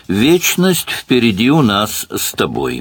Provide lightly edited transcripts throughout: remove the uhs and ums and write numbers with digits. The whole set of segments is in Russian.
Вечность впереди у нас с тобой.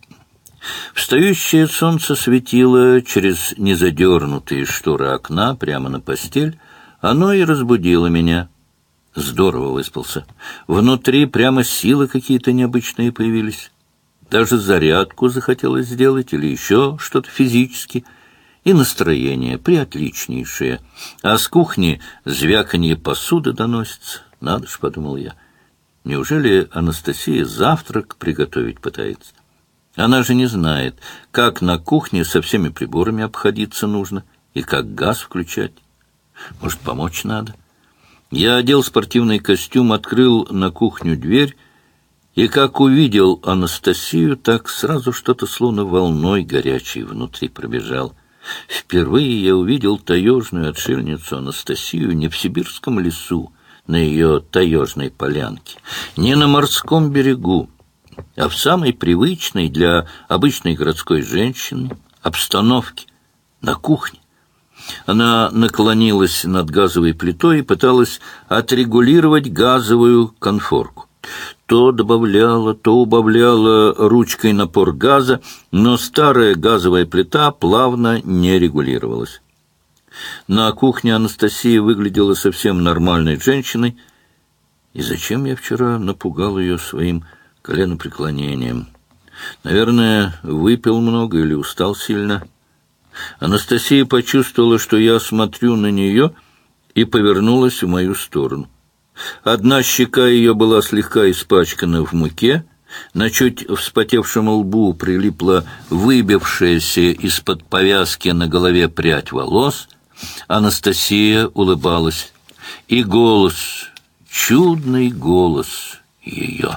Встающее солнце светило через незадернутые шторы окна прямо на постель. Оно и разбудило меня. Здорово выспался. Внутри прямо силы какие-то необычные появились. Даже зарядку захотелось сделать или еще что-то физически. И настроение приотличнейшее. А с кухни звяканье посуды доносится. Надо ж, подумал я. Неужели Анастасия завтрак приготовить пытается? Она же не знает, как на кухне со всеми приборами обходиться нужно и как газ включать. Может, помочь надо? Я одел спортивный костюм, открыл на кухню дверь, и как увидел Анастасию, так сразу что-то словно волной горячей внутри пробежал. Впервые я увидел таежную отшельницу Анастасию не в сибирском лесу, на ее таежной полянке, не на морском берегу, а в самой привычной для обычной городской женщины обстановке, на кухне. Она наклонилась над газовой плитой и пыталась отрегулировать газовую конфорку. То добавляла, то убавляла ручкой напор газа, но старая газовая плита плавно не регулировалась. На кухне Анастасия выглядела совсем нормальной женщиной. И зачем я вчера напугал ее своим коленопреклонением? Наверное, выпил много или устал сильно. Анастасия почувствовала, что я смотрю на нее, и повернулась в мою сторону. Одна щека ее была слегка испачкана в муке, на чуть вспотевшем лбу прилипла выбившаяся из-под повязки на голове прядь волос. Анастасия улыбалась, и голос, чудный голос ее.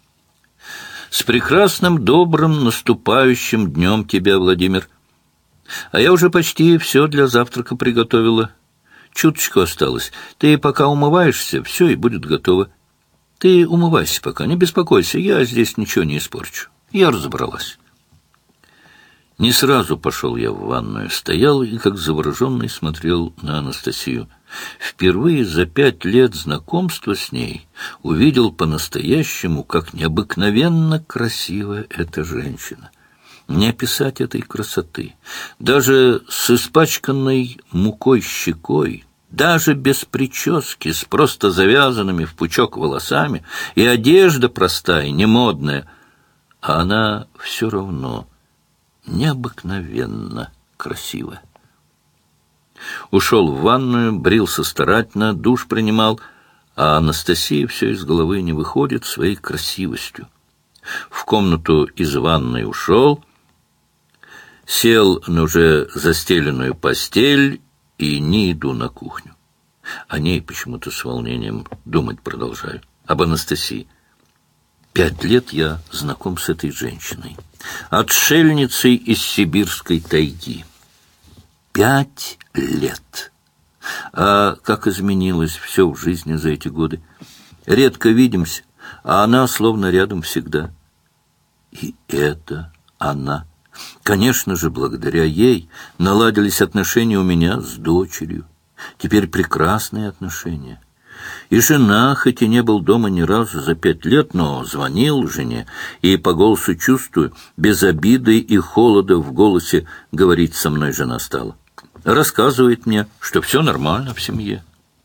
«С прекрасным, добрым, наступающим днем тебя, Владимир! А я уже почти все для завтрака приготовила. Чуточку осталось. Ты пока умываешься, все и будет готово. Ты умывайся пока, не беспокойся, я здесь ничего не испорчу. Я разобралась». Не сразу пошел я в ванную, стоял и, как завороженный, смотрел на Анастасию. Впервые за 5 лет знакомства с ней увидел по-настоящему, как необыкновенно красивая эта женщина. Не описать этой красоты. Даже с испачканной мукой щекой, даже без прически, с просто завязанными в пучок волосами, и одежда простая, немодная, а она все равно необыкновенно красивая. Ушел в ванную, брился старательно, душ принимал, а Анастасия все из головы не выходит своей красивостью. В комнату из ванной ушел, сел на уже застеленную постель и не иду на кухню. О ней почему-то с волнением думать продолжаю. Об Анастасии. 5 лет я знаком с этой женщиной. Отшельницей из сибирской тайги. 5 лет. А как изменилось все в жизни за эти годы. Редко видимся, а она словно рядом всегда. И это она. Конечно же, благодаря ей наладились отношения у меня с дочерью. Теперь прекрасные отношения. И жена, хоть и не был дома ни разу за 5 лет, но звонил жене, и по голосу чувствую, без обиды и холода в голосе говорить со мной жена стала. Рассказывает мне, что все нормально в семье.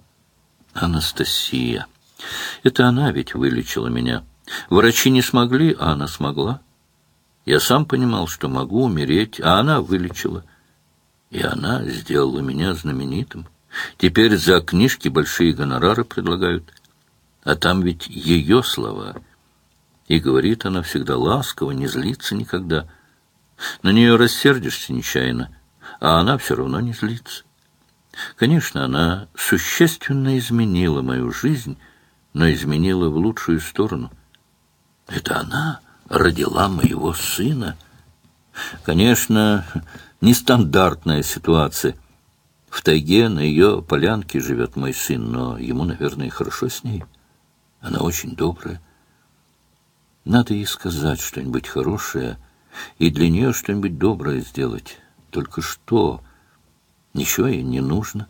Анастасия. Это она ведь вылечила меня. Врачи не смогли, а она смогла. Я сам понимал, что могу умереть, а она вылечила. И она сделала меня знаменитым. Теперь за книжки большие гонорары предлагают. А там ведь ее слова. И говорит она всегда ласково, не злится никогда. На нее рассердишься нечаянно, а она все равно не злится. Конечно, она существенно изменила мою жизнь, но изменила в лучшую сторону. Это она родила моего сына. Конечно, нестандартная ситуация. В тайге на ее полянке живет мой сын, но ему, наверное, хорошо с ней. Она очень добрая. Надо ей сказать что-нибудь хорошее и для нее что-нибудь доброе сделать. Только что? Ничего ей не нужно.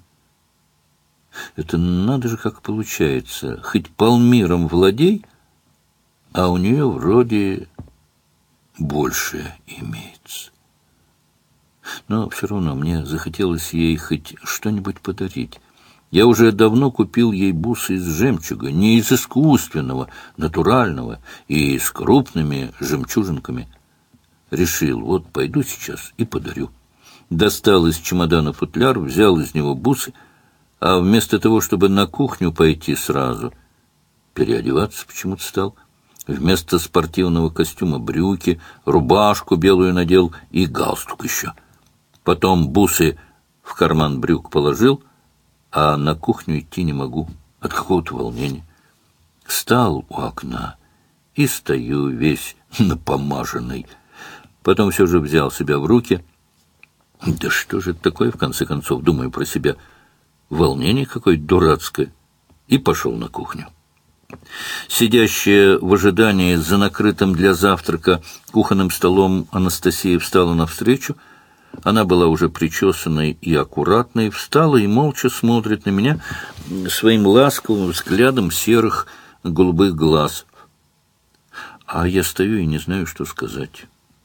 Это надо же как получается. Хоть полмиром владей, а у нее вроде больше имеется. Но все равно мне захотелось ей хоть что-нибудь подарить. Я уже давно купил ей бусы из жемчуга, не из искусственного, натурального и с крупными жемчужинками. Решил, вот пойду сейчас и подарю. Достал из чемодана футляр, взял из него бусы, а вместо того, чтобы на кухню пойти сразу, переодеваться почему-то стал. Вместо спортивного костюма брюки, рубашку белую надел и галстук еще. Потом бусы в карман брюк положил, а на кухню идти не могу от какого-то волнения. Стал у окна и стою весь напомаженный. Потом все же взял себя в руки. Да что же это такое, в конце концов, думаю про себя. Волнение какое-то дурацкое. И пошел на кухню. Сидящая в ожидании за накрытым для завтрака кухонным столом Анастасия встала навстречу. Она была уже причесанной и аккуратной, встала и молча смотрит на меня своим ласковым взглядом серых голубых глаз. А я стою и не знаю, что сказать.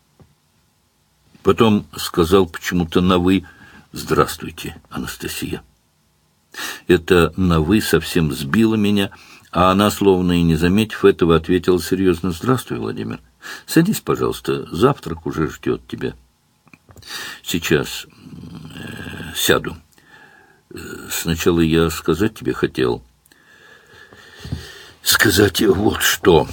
Потом сказал почему-то на «вы» «Здравствуйте, Анастасия». Это на «вы» совсем сбило меня, а она, словно и не заметив этого, ответила серьезно: «Здравствуй, Владимир. Садись, пожалуйста, завтрак уже ждет тебя». «Сейчас сяду. Сначала я сказать тебе хотел. Сказать вот что».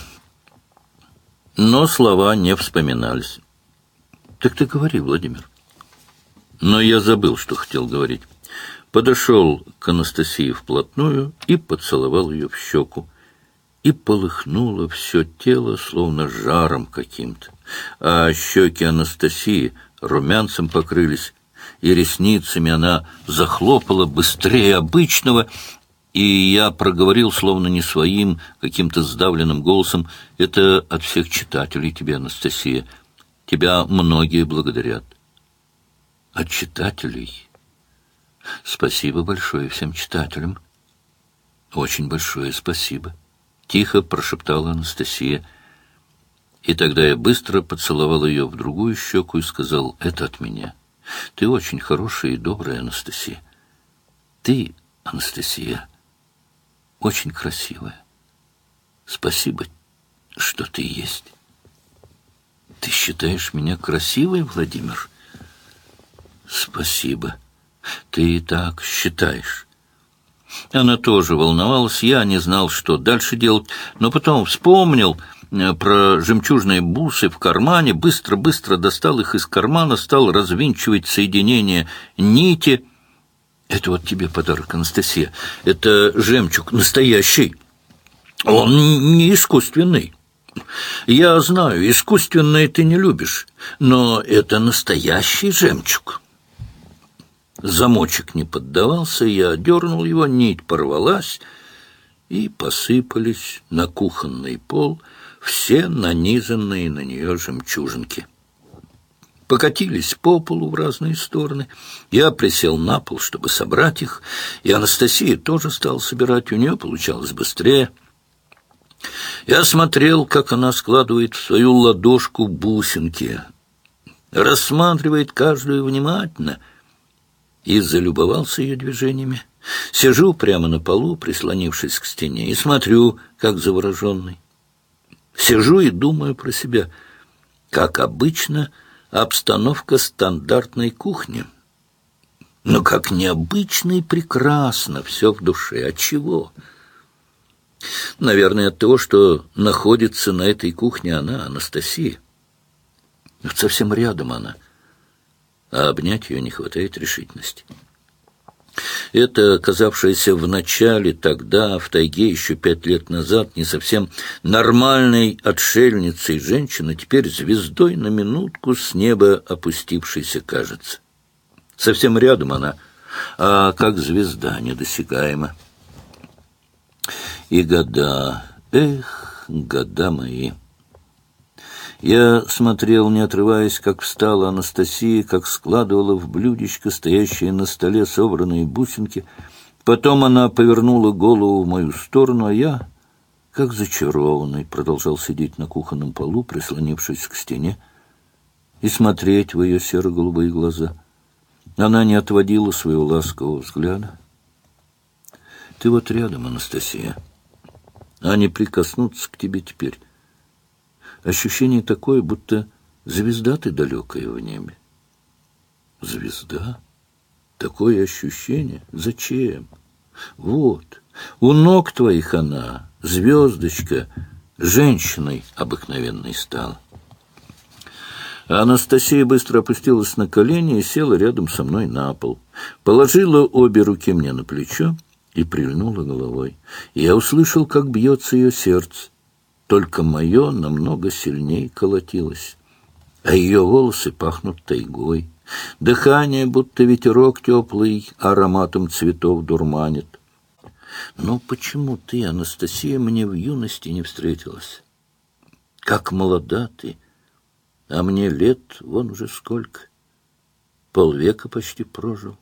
Но слова не вспоминались. «Так ты говори, Владимир». Но я забыл, что хотел говорить. Подошел к Анастасии вплотную и поцеловал ее в щеку. И полыхнуло все тело, словно жаром каким-то. А щеки Анастасии румянцем покрылись, и ресницами она захлопала быстрее обычного, и я проговорил, словно не своим, каким-то сдавленным голосом: «Это от всех читателей тебе, Анастасия. Тебя многие благодарят». «От читателей?» «Спасибо большое всем читателям». «Очень большое спасибо», — тихо прошептала Анастасия. И тогда я быстро поцеловал ее в другую щеку и сказал: «Это от меня. Ты очень хорошая и добрая, Анастасия. Ты, Анастасия, очень красивая. Спасибо, что ты есть». «Ты считаешь меня красивой, Владимир?» «Спасибо. Ты так считаешь». Она тоже волновалась, я не знал, что дальше делать, но потом вспомнил про жемчужные бусы в кармане, быстро-быстро достал их из кармана, стал развинчивать соединение нити. «Это вот тебе подарок, Анастасия. Это жемчуг настоящий. Он не искусственный. Я знаю, искусственное ты не любишь, но это настоящий жемчуг». Замочек не поддавался, я дернул его, нить порвалась, и посыпались на кухонный пол все нанизанные на нее жемчужинки. Покатились по полу в разные стороны. Я присел на пол, чтобы собрать их, и Анастасия тоже стала собирать, у нее получалось быстрее. Я смотрел, как она складывает в свою ладошку бусинки, рассматривает каждую внимательно, и залюбовался ее движениями. Сижу прямо на полу, прислонившись к стене, и смотрю, как завороженный. Сижу и думаю про себя. Как обычно, обстановка стандартной кухни. Но как необычно и прекрасно все в душе. От чего? Наверное, от того, что находится на этой кухне она, Анастасия. Вот совсем рядом она. А обнять ее не хватает решительности. Это, казавшаяся в начале, тогда, в тайге, еще 5 лет назад, не совсем нормальной отшельницей женщина, теперь звездой на минутку с неба опустившейся кажется. Совсем рядом она, а как звезда недосягаема. И года, года мои. Я смотрел, не отрываясь, как встала Анастасия, как складывала в блюдечко, стоящие на столе, собранные бусинки. Потом она повернула голову в мою сторону, а я как зачарованный, продолжал сидеть на кухонном полу, прислонившись к стене, и смотреть в ее серо-голубые глаза. Она не отводила своего ласкового взгляда. Ты вот рядом, Анастасия, а не прикоснуться к тебе теперь. Ощущение такое, будто звезда ты далекая в небе. Звезда? Такое ощущение? Зачем? Вот, у ног твоих она, звездочка, женщиной обыкновенной стала. Анастасия быстро опустилась на колени и села рядом со мной на пол. Положила обе руки мне на плечо и прильнула головой. Я услышал, как бьется ее сердце. Только мое намного сильнее колотилось. А ее волосы пахнут тайгой. Дыхание, будто ветерок теплый, ароматом цветов дурманит. Но почему ты, Анастасия, мне в юности не встретилась? Как молода ты! А мне лет вон уже сколько. Полвека почти прожил.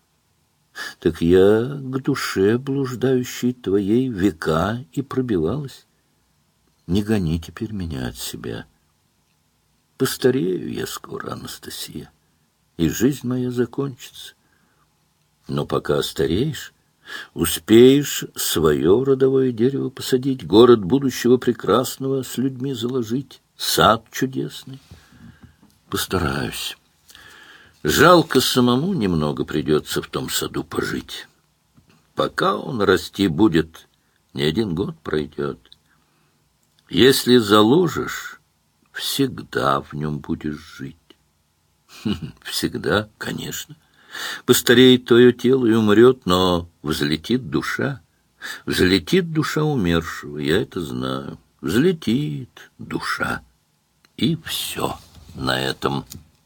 Так я к душе блуждающей твоей века и пробивалась. Не гони теперь меня от себя. Постарею я скоро, Анастасия, и жизнь моя закончится. Но пока стареешь, успеешь свое родовое дерево посадить, город будущего прекрасного с людьми заложить, сад чудесный. Постараюсь. Жалко самому немного придется в том саду пожить. Пока он расти будет, не один год пройдет. Если заложишь, всегда в нем будешь жить. Всегда, конечно. Постареет твое тело и умрет, но взлетит душа. Взлетит душа умершего, я это знаю. Взлетит душа. И все на этом.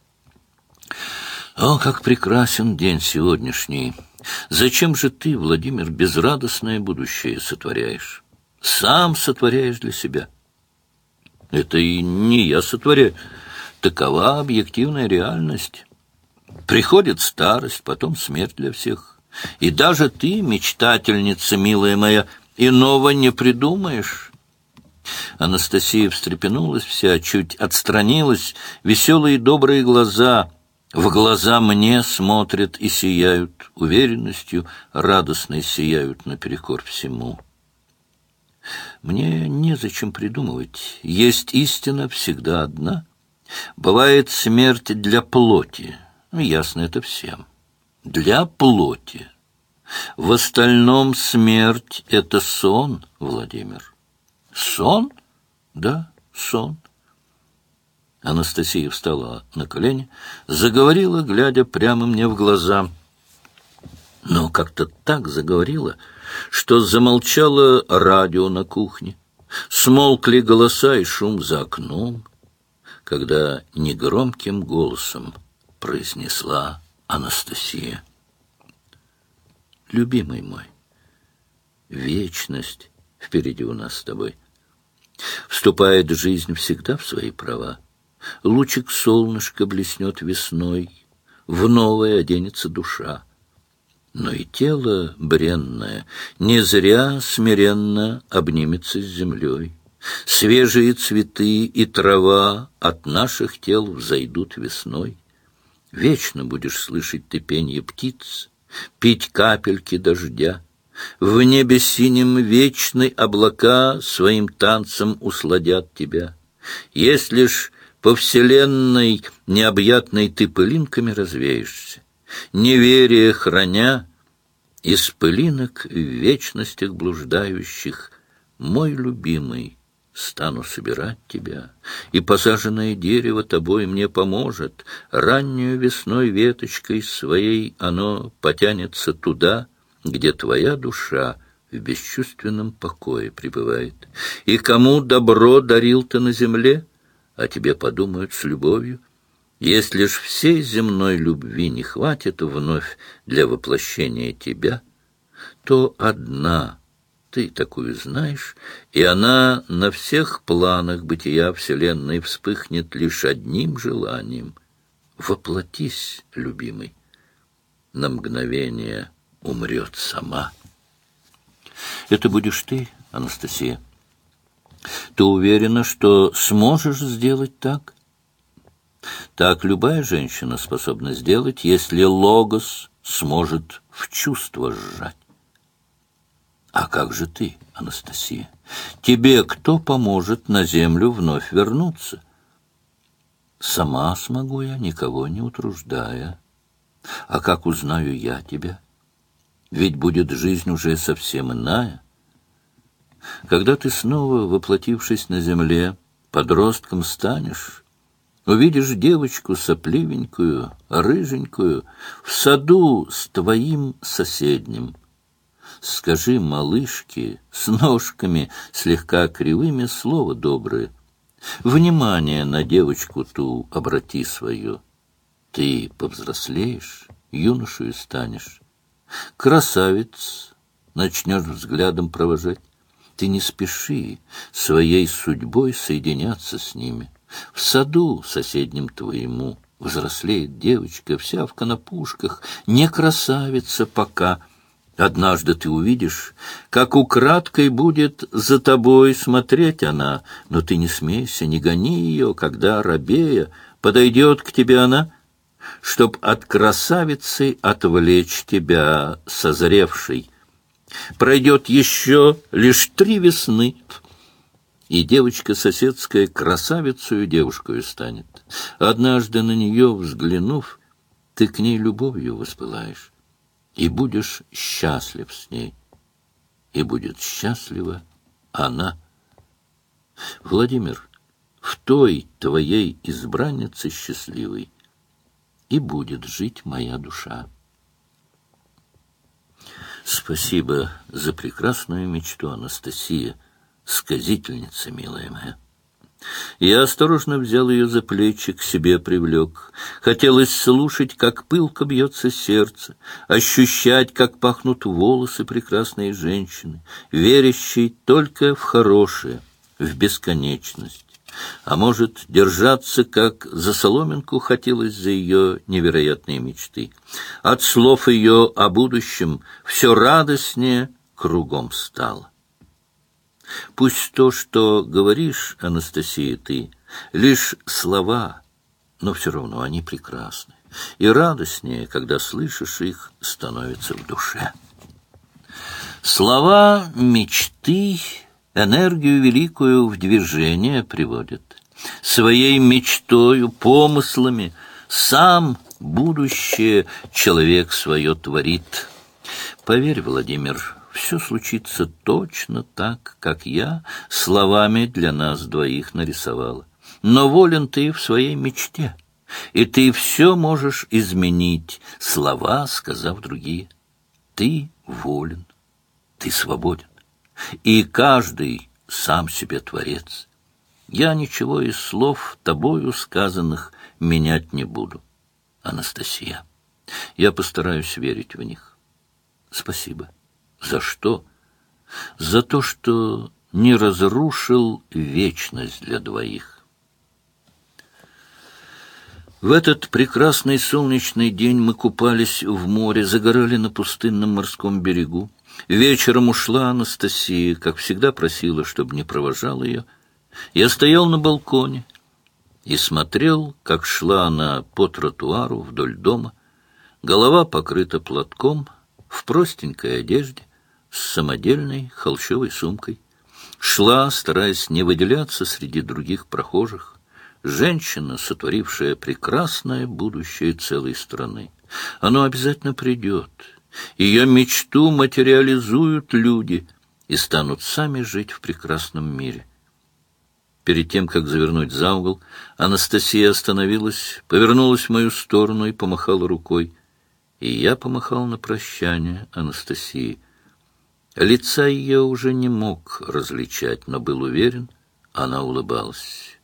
О, как прекрасен день сегодняшний! Зачем же ты, Владимир, безрадостное будущее сотворяешь? Сам сотворяешь для себя. Это и не я сотворяю. Такова объективная реальность. Приходит старость, потом смерть для всех. И даже ты, мечтательница, милая моя, иного не придумаешь. Анастасия встрепенулась вся, чуть отстранилась, веселые добрые глаза в глаза мне смотрят и сияют, уверенностью радостной сияют наперекор всему. Мне незачем придумывать, есть истина всегда одна. Бывает смерть для плоти, ясно это всем, для плоти. В остальном смерть — это сон, Владимир. Сон? Да, сон. Анастасия встала на колени, заговорила, глядя прямо мне в глаза. Но как-то так заговорила, что замолчало радио на кухне. Смолкли голоса и шум за окном, когда негромким голосом произнесла Анастасия. Любимый мой, вечность впереди у нас с тобой. Вступает жизнь всегда в свои права. Лучик солнышка блеснет весной, в новое оденется душа. Но и тело бренное не зря смиренно обнимется с землей. Свежие цветы и трава от наших тел взойдут весной. Вечно будешь слышать ты пенье птиц, пить капельки дождя. В небе синем вечной облака своим танцем усладят тебя. Если ж по вселенной необъятной ты пылинками развеешься, неверие храня, из пылинок в вечностях блуждающих, мой любимый, стану собирать тебя, и посаженное дерево тобой мне поможет. Раннюю весной веточкой своей оно потянется туда, где твоя душа в бесчувственном покое пребывает. И кому добро дарил ты на земле, о тебе подумают с любовью. Если ж всей земной любви не хватит вновь для воплощения тебя, то одна ты такую знаешь, и она на всех планах бытия вселенной вспыхнет лишь одним желанием — воплотись, любимый. На мгновение умрет сама. Это будешь ты, Анастасия. Ты уверена, что сможешь сделать так? Так любая женщина способна сделать, если логос сможет в чувство сжать. А как же ты, Анастасия? Тебе кто поможет на землю вновь вернуться? Сама смогу я, никого не утруждая. А как узнаю я тебя? Ведь будет жизнь уже совсем иная. Когда ты снова, воплотившись на земле, подростком станешь, увидишь девочку сопливенькую, рыженькую, в саду с твоим соседним. Скажи малышке с ножками слегка кривыми слово доброе. Внимание на девочку ту обрати свое. Ты повзрослеешь, юношею станешь. Красавец начнешь взглядом провожать. Ты не спеши своей судьбой соединяться с ними. В саду соседнем твоему взрослеет девочка, вся в конопушках, не красавица пока. Однажды ты увидишь, как украдкой будет за тобой смотреть она, но ты не смейся, не гони ее, когда, робея, подойдет к тебе она, чтоб от красавицы отвлечь тебя созревшей. Пройдет еще лишь 3 весны, и девочка соседская красавицею девушкою станет. Однажды на нее взглянув, ты к ней любовью воспылаешь, и будешь счастлив с ней, и будет счастлива она. Владимир, в той твоей избраннице счастливой и будет жить моя душа. Спасибо за прекрасную мечту, Анастасия, сказительница, милая моя. Я осторожно взял ее за плечи, к себе привлек. Хотелось слушать, как пылко бьется сердце, ощущать, как пахнут волосы прекрасной женщины, верящей только в хорошее, в бесконечность. А может, держаться, как за соломинку хотелось за ее невероятные мечты. От слов ее о будущем все радостнее кругом стало. Пусть то, что говоришь, Анастасия, ты, лишь слова, но все равно они прекрасны. И радостнее, когда слышишь их, становится в душе. Слова мечты энергию великую в движение приводят. Своей мечтою, помыслами сам будущее человек свое творит. Поверь, Владимир, все случится точно так, как я словами для нас двоих нарисовала. Но волен ты в своей мечте, и ты все можешь изменить, слова сказав другие. Ты волен, ты свободен, и каждый сам себе творец. Я ничего из слов тобою сказанных менять не буду, Анастасия. Я постараюсь верить в них. Спасибо. За что? За то, что не разрушил вечность для двоих. В этот прекрасный солнечный день мы купались в море, загорали на пустынном морском берегу. Вечером ушла Анастасия, как всегда просила, чтобы не провожал ее. Я стоял на балконе и смотрел, как шла она по тротуару вдоль дома. Голова покрыта платком, в простенькой одежде, с самодельной холщовой сумкой. Шла, стараясь не выделяться среди других прохожих. Женщина, сотворившая прекрасное будущее целой страны. Оно обязательно придет. Ее мечту материализуют люди и станут сами жить в прекрасном мире. Перед тем, как завернуть за угол, Анастасия остановилась, повернулась в мою сторону и помахала рукой. И я помахал на прощание Анастасии. Лица ее уже не мог различать, но был уверен, она улыбалась.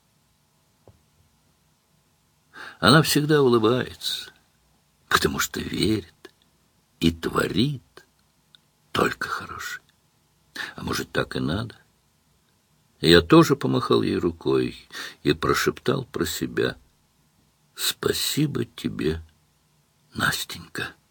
Она всегда улыбается, потому что верит и творит только хорошее. А может, так и надо? Я тоже помахал ей рукой и прошептал про себя: «Спасибо тебе, Настенька».